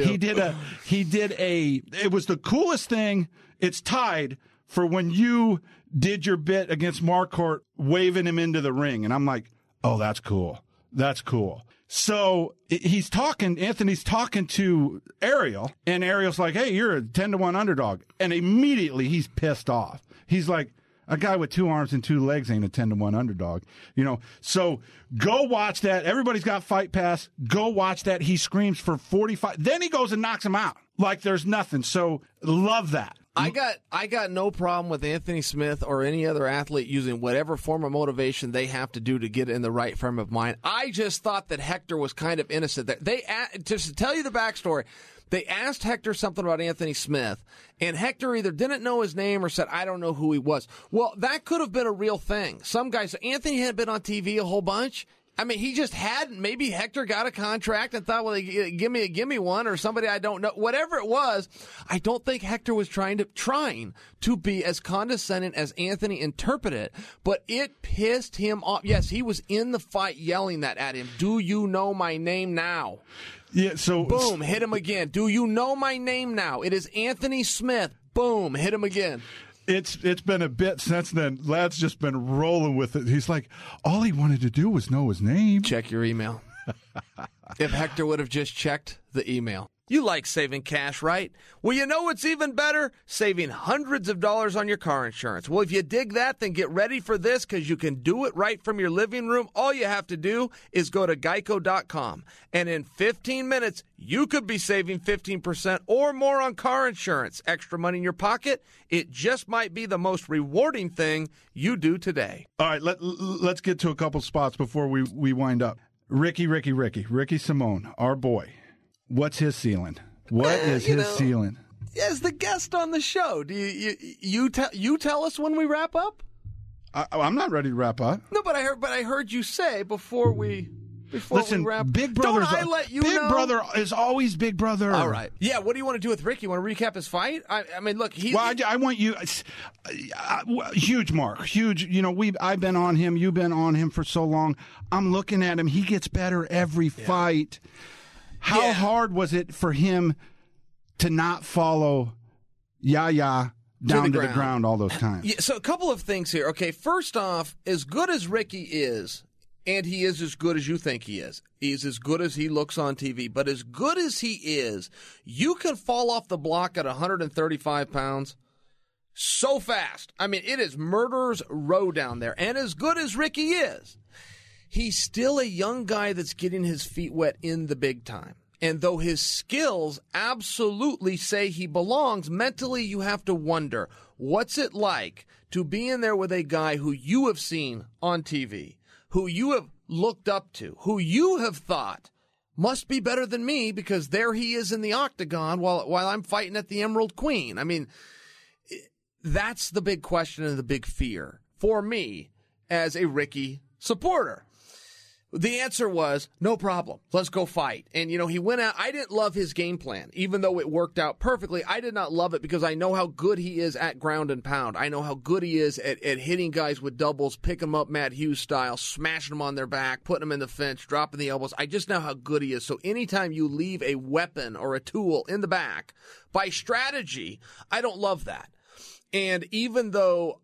It was the coolest thing. It's tied for when you did your bit against Marquardt, waving him into the ring. And I'm like, oh, that's cool. That's cool. So Anthony's talking to Ariel, and Ariel's like, hey, you're a 10-1 underdog. And immediately he's pissed off. He's like, a guy with 2 arms and 2 legs ain't a 10-1 underdog. So go watch that. Everybody's got Fight Pass. Go watch that. He screams for 45. Then he goes and knocks him out like there's nothing. So love that. I got no problem with Anthony Smith or any other athlete using whatever form of motivation they have to do to get in the right frame of mind. I just thought that Hector was kind of innocent there. Just to tell you the backstory, they asked Hector something about Anthony Smith, and Hector either didn't know his name or said, I don't know who he was. Well, that could have been a real thing. Some guys, Anthony hadn't been on TV a whole bunch. I mean, he just hadn't. Maybe Hector got a contract and thought, well, give me one, or somebody I don't know. Whatever it was, I don't think Hector was trying to be as condescending as Anthony interpreted it, but it pissed him off. Yes, he was in the fight yelling that at him. Do you know my name now? Yeah, so Boom, hit him again. Do you know my name now? It is Anthony Smith. Boom, hit him again. It's been a bit since then. Lad's just been rolling with it. He's like, all he wanted to do was know his name. Check your email. If Hector would have just checked the email. You like saving cash, right? Well, you know what's even better? Saving hundreds of dollars on your car insurance. Well, if you dig that, then get ready for this, because you can do it right from your living room. All you have to do is go to Geico.com. And in 15 minutes, you could be saving 15% or more on car insurance. Extra money in your pocket? It just might be the most rewarding thing you do today. All right, let's get to a couple spots before we wind up. Ricky Simone, our boy. What's his ceiling? What is his ceiling? As the guest on the show, do you tell us when we wrap up? I'm not ready to wrap up. No, but I heard you say before we Listen, wrap. Big Brother. Don't I let you Big know? Brother is always Big Brother. All right. Yeah. What do you want to do with Ricky? You want to recap his fight? I mean, look. I want you. Huge Mark. Huge. I've been on him. You've been on him for so long. I'm looking at him. He gets better every fight. How hard was it for him to not follow Yaya down to the ground all those times? Yeah, so a couple of things here. Okay, first off, as good as Ricky is, and he is as good as you think he is, he's as good as he looks on TV, but as good as he is, you can fall off the block at 135 pounds so fast. I mean, it is murderer's row down there. And as good as Ricky is, he's still a young guy that's getting his feet wet in the big time. And though his skills absolutely say he belongs, mentally you have to wonder, what's it like to be in there with a guy who you have seen on TV, who you have looked up to, who you have thought must be better than me because there he is in the octagon while I'm fighting at the Emerald Queen. I mean, that's the big question and the big fear for me as a Ricky supporter. The answer was, no problem. Let's go fight. And, he went out. I didn't love his game plan. Even though it worked out perfectly, I did not love it because I know how good he is at ground and pound. I know how good he is at hitting guys with doubles, picking them up Matt Hughes style, smashing them on their back, putting them in the fence, dropping the elbows. I just know how good he is. So anytime you leave a weapon or a tool in the back by strategy, I don't love that. And even though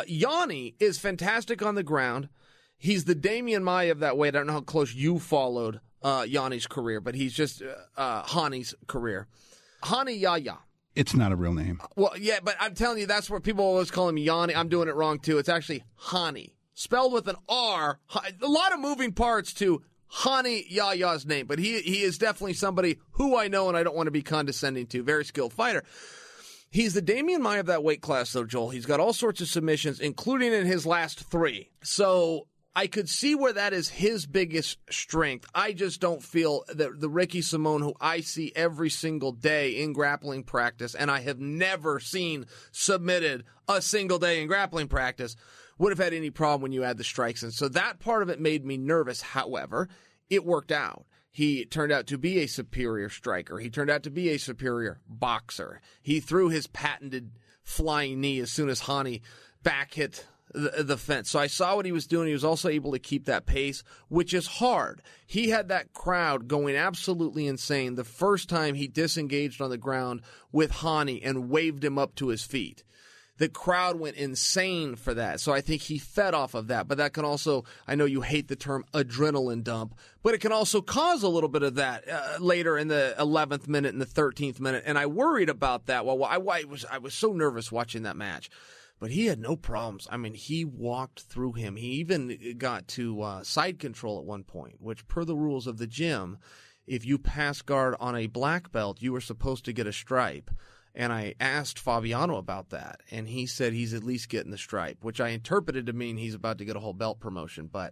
Yanni is fantastic on the ground, he's the Damian Maia of that way. I don't know how close you followed Yanni's career, but he's just Hani's career. Hani Yaya. It's not a real name. Well, yeah, but I'm telling you, that's where people always call him Yanni. I'm doing it wrong, too. It's actually Hani, spelled with an R. A lot of moving parts to Hani Yaya's name, but he is definitely somebody who I know and I don't want to be condescending to. Very skilled fighter. He's the Damian Maia of that weight class, though, Joel. He's got all sorts of submissions, including in his last 3. So I could see where that is his biggest strength. I just don't feel that the Ricky Simón, who I see every single day in grappling practice, and I have never seen submitted a single day in grappling practice, would have had any problem when you add the strikes in. So that part of it made me nervous. However, it worked out. He turned out to be a superior striker. He turned out to be a superior boxer. He threw his patented flying knee as soon as Hani back hit the fence. So I saw what he was doing. He was also able to keep that pace, which is hard. He had that crowd going absolutely insane the first time he disengaged on the ground with Hani and waved him up to his feet. The crowd went insane for that. So I think he fed off of that. But that can also, I know you hate the term adrenaline dump, but it can also cause a little bit of that later in the 11th minute and the 13th minute. And I worried about that. Well, I was so nervous watching that match. But he had no problems. I mean, he walked through him. He even got to side control at one point, which per the rules of the gym, if you pass guard on a black belt, you were supposed to get a stripe. And I asked Fabiano about that, and he said he's at least getting the stripe, which I interpreted to mean he's about to get a whole belt promotion. But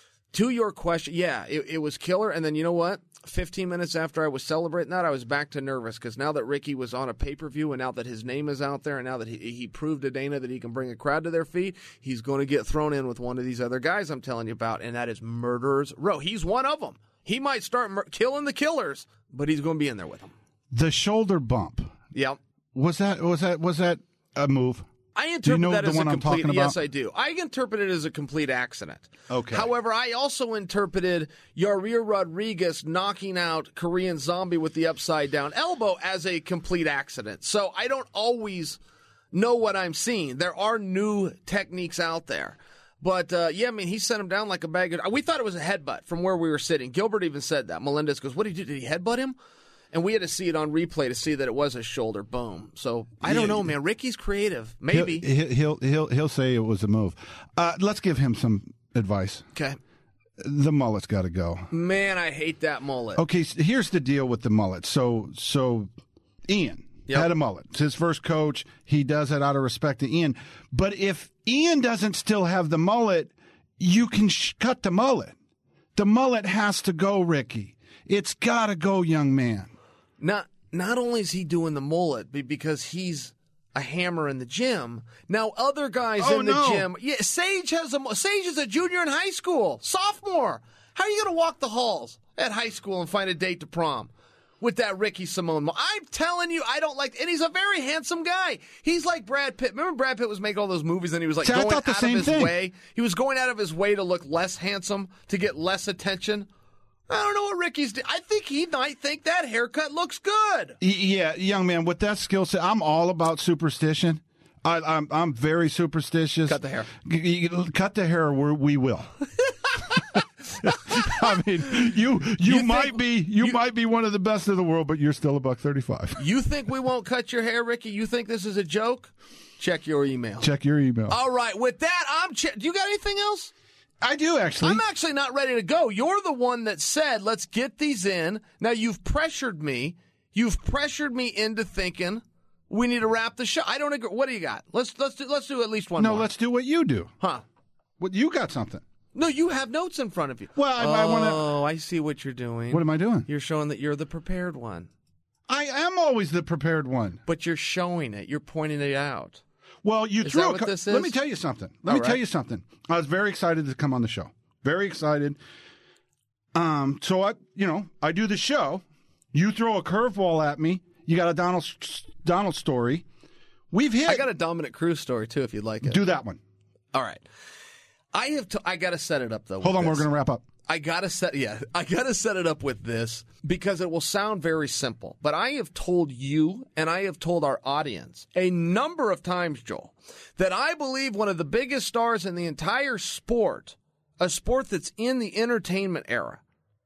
to your question, yeah, it was killer. And then you know what? 15 minutes after I was celebrating that, I was back to nervous because now that Ricky was on a pay-per-view and now that his name is out there and now that he proved to Dana that he can bring a crowd to their feet, he's going to get thrown in with one of these other guys I'm telling you about, and that is Murderers Row. He's one of them. He might start killing the killers, but he's going to be in there with them. The shoulder bump. Yep. Was that a move? I interpret that as a complete. Yes, I do. I interpret it as a complete accident. Okay. However, I also interpreted Yair Rodriguez knocking out Korean Zombie with the upside down elbow as a complete accident. So I don't always know what I'm seeing. There are new techniques out there. But, yeah, I mean, he sent him down like a bag of... We thought it was a headbutt from where we were sitting. Gilbert even said that. Melendez goes, what did he do? Did he headbutt him? And we had to see it on replay to see that it was a shoulder boom. So I don't know, man. Ricky's creative. Maybe he'll say it was a move. Let's give him some advice. Okay. The mullet's got to go. Man, I hate that mullet. Okay, so here's the deal with the mullet. So Ian had a mullet. It's his first coach. He does it out of respect to Ian. But if Ian doesn't still have the mullet, you can cut the mullet. The mullet has to go, Ricky. It's got to go, young man. Not only is he doing the mullet because he's a hammer in the gym. Now other guys in the gym. Yeah, Sage is a junior in high school, sophomore. How are you going to walk the halls at high school and find a date to prom with that Ricky Simón? I'm telling you, I don't like. And he's a very handsome guy. He's like Brad Pitt. Remember Brad Pitt was making all those movies and he was like going out of his way. He was going out of his way to look less handsome to get less attention. I don't know what Ricky's doing. I think he might think that haircut looks good. Yeah, young man, with that skill set, I'm all about superstition. I'm very superstitious. Cut the hair. Cut the hair, or we will. I mean, you might be one of the best in the world, but you're still $135. You think we won't cut your hair, Ricky? You think this is a joke? Check your email. Check your email. All right. With that, do you got anything else? I do, actually. I'm actually not ready to go. You're the one that said, let's get these in. Now, you've pressured me. You've pressured me into thinking we need to wrap the show. I don't agree. What do you got? Let's do at least one more. No, let's do what you do. Huh? What, you got something. No, you have notes in front of you. Well, I want to... Oh, I see what you're doing. What am I doing? You're showing that you're the prepared one. I am always the prepared one. But you're showing it. You're pointing it out. Well, you is threw that what this is? Let me tell you something. I was very excited to come on the show. Very excited. So I do the show. You throw a curveball at me. You got a Donald story. We've hit. I got a Dominic Cruz story too, if you'd like it. Do that one. All right. I got to set it up though. Hold on, we're going to wrap up. I got to set it up with this because it will sound very simple. But I have told you and I have told our audience a number of times, Joel, that I believe one of the biggest stars in the entire sport, a sport that's in the entertainment era,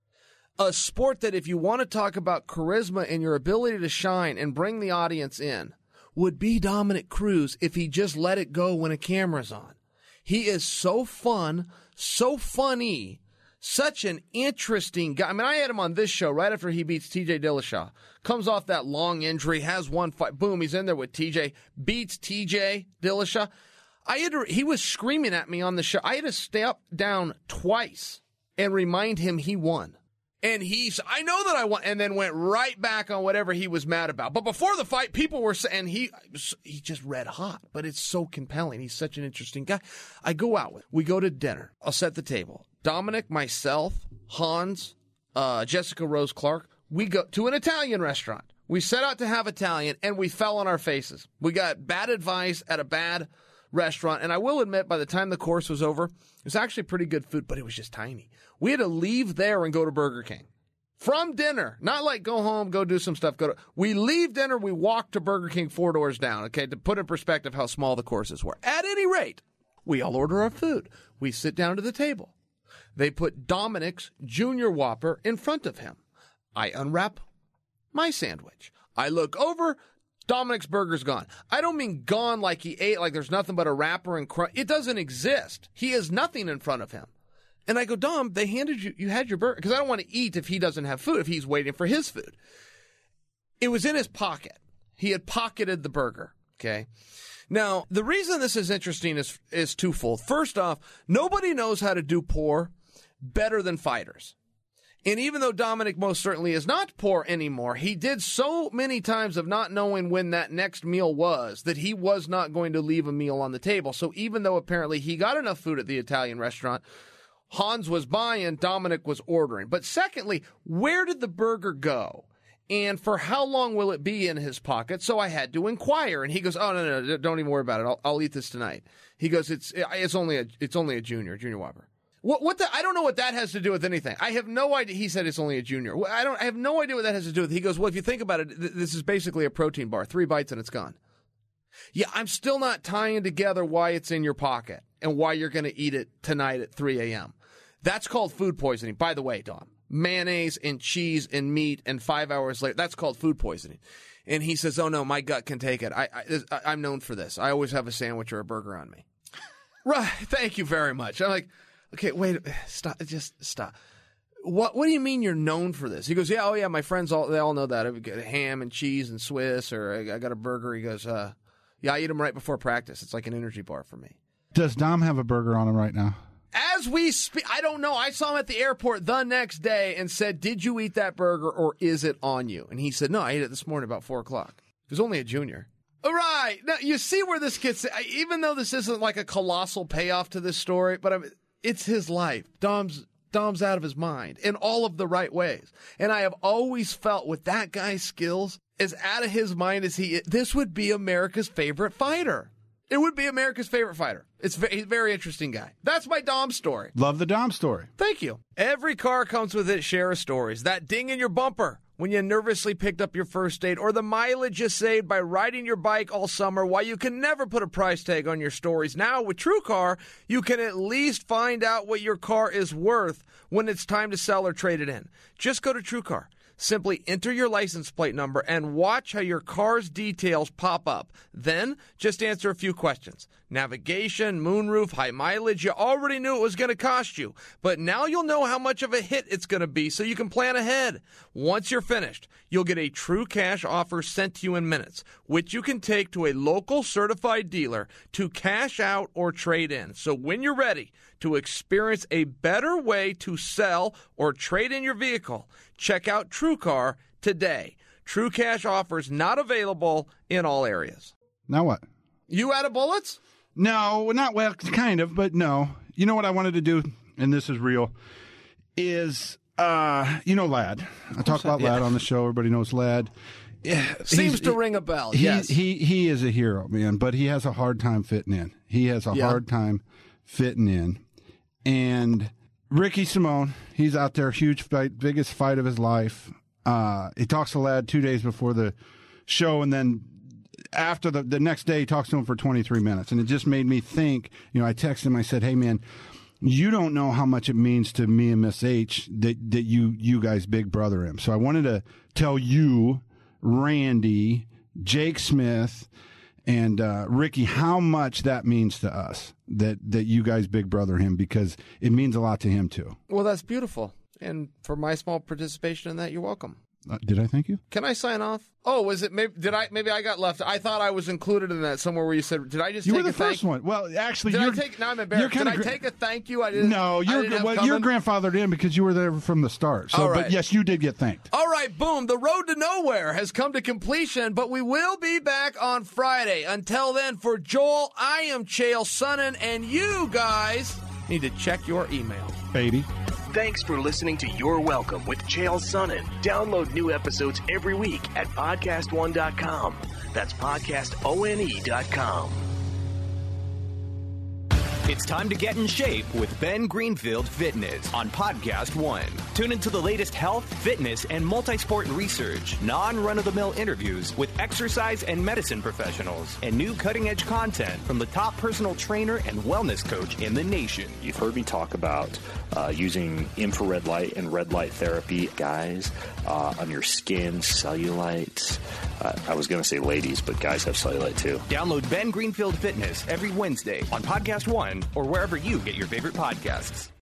a sport that if you want to talk about charisma and your ability to shine and bring the audience in, would be Dominic Cruz if he just let it go when a camera's on. He is so fun, so funny, such an interesting guy. I mean, I had him on this show right after he beats TJ Dillashaw. Comes off that long injury, has one fight. Boom, he's in there with TJ. Beats TJ Dillashaw. He was screaming at me on the show. I had to step down twice and remind him he won. And I know that I won, and then went right back on whatever he was mad about. But before the fight, people were saying he just red hot, but it's so compelling. He's such an interesting guy. I go out we go to dinner. I'll set the table. Dominic, myself, Hans, Jessica Rose Clark, we go to an Italian restaurant. We set out to have Italian, and we fell on our faces. We got bad advice at a bad restaurant, and I will admit, by the time the course was over, it was actually pretty good food, but it was just tiny. We had to leave there and go to Burger King. From dinner, not like go home, go do some stuff. We leave dinner, we walk to Burger King 4 doors down, okay, to put in perspective how small the courses were. At any rate, we all order our food. We sit down to the table. They put Dominic's Junior Whopper in front of him. I unwrap my sandwich. I look over, Dominic's burger's gone. I don't mean gone like he ate, like there's nothing but a wrapper and crunch. It doesn't exist. He has nothing in front of him. And I go, Dom, they handed you had your burger. Because I don't want to eat if he doesn't have food, if he's waiting for his food. It was in his pocket. He had pocketed the burger, okay? Now, the reason this is interesting is twofold. First off, nobody knows how to do poor better than fighters. And even though Dominic most certainly is not poor anymore, he did so many times of not knowing when that next meal was that he was not going to leave a meal on the table. So even though apparently he got enough food at the Italian restaurant, Hans was buying, Dominic was ordering. But secondly, where did the burger go? And for how long will it be in his pocket? So I had to inquire. And he goes, oh, no, don't even worry about it. I'll eat this tonight. He goes, it's only a Junior Whopper. I don't know what that has to do with anything. I have no idea. He said it's only a Junior. I have no idea what that has to do with. He goes, well, if you think about it, this is basically a protein bar. 3 bites and it's gone. Yeah, I'm still not tying together why it's in your pocket and why you're going to eat it tonight at 3 a.m. That's called food poisoning. By the way, Dom, mayonnaise and cheese and meat and 5 hours later, that's called food poisoning. And he says, oh, no, my gut can take it. I'm known for this. I always have a sandwich or a burger on me. Right. Thank you very much. I'm like, okay, wait, stop. Just stop. What do you mean you're known for this? He goes, yeah, oh, yeah, my friends, they all know that. I've got ham and cheese and Swiss, or I got a burger. He goes, yeah, I eat them right before practice. It's like an energy bar for me. Does Dom have a burger on him right now? As we speak, I don't know. I saw him at the airport the next day and said, did you eat that burger or is it on you? And he said, no, I ate it this morning about 4 o'clock. It was only a Junior. All right. Now, you see where this gets, even though this isn't like a colossal payoff to this story, but it's his life. Dom's out of his mind in all of the right ways. And I have always felt with that guy's skills, as out of his mind as he is, this would be America's favorite fighter. It would be America's favorite fighter. He's a very interesting guy. That's my Dom story. Love the Dom story. Thank you. Every car comes with its share of stories. That ding in your bumper when you nervously picked up your first date, or the mileage you saved by riding your bike all summer while you can never put a price tag on your stories. Now with TrueCar, you can at least find out what your car is worth when it's time to sell or trade it in. Just go to TrueCar. Simply enter your license plate number and watch how your car's details pop up. Then, just answer a few questions. Navigation, moonroof, high mileage, you already knew it was going to cost you. But now you'll know how much of a hit it's going to be so you can plan ahead. Once you're finished, you'll get a true cash offer sent to you in minutes, which you can take to a local certified dealer to cash out or trade in. So when you're ready to experience a better way to sell or trade in your vehicle, check out TrueCar today. True cash offers not available in all areas. Now what? You out of bullets? No, kind of, but no. You know what I wanted to do, and this is real, is Ladd. I talk about Ladd on the show. Everybody knows Ladd. Yeah, Seems to ring a bell. Yes, he is a hero, man. But he has a hard time fitting in. Hard time fitting in. And Ricky Simone, he's out there, huge fight, biggest fight of his life. He talks to Ladd 2 days before the show, and then after the next day, he talks to him for 23 minutes. And it just made me think. I texted him. I said, "Hey, man, you don't know how much it means to me and Miss H that you guys big brother him. So I wanted to tell you, Randy, Jake Smith, and Ricky how much that means to us that you guys big brother him, because it means a lot to him too." Well, that's beautiful. And for my small participation in that, you're welcome. Did I thank you? Can I sign off? Oh, was it? Maybe I got left. I thought I was included in that somewhere where you said, "Did I just?" You take were the a first one. Well, actually, Now I'm embarrassed. Did I take a thank you? I didn't. No, you're grandfathered in because you were there from the start. So, all right. But yes, you did get thanked. All right, boom. The road to nowhere has come to completion, but we will be back on Friday. Until then, for Joel, I am Chael Sonnen, and you guys need to check your email, baby. Thanks for listening to You're Welcome with Chael Sonnen. Download new episodes every week at podcastone.com. That's podcastone.com. It's time to get in shape with Ben Greenfield Fitness on Podcast One. Tune into the latest health, fitness, and multi-sport research, non-run-of-the-mill interviews with exercise and medicine professionals, and new cutting-edge content from the top personal trainer and wellness coach in the nation. You've heard me talk about using infrared light and red light therapy, guys, on your skin, cellulite. I was going to say ladies, but guys have cellulite too. Download Ben Greenfield Fitness every Wednesday on Podcast One or wherever you get your favorite podcasts.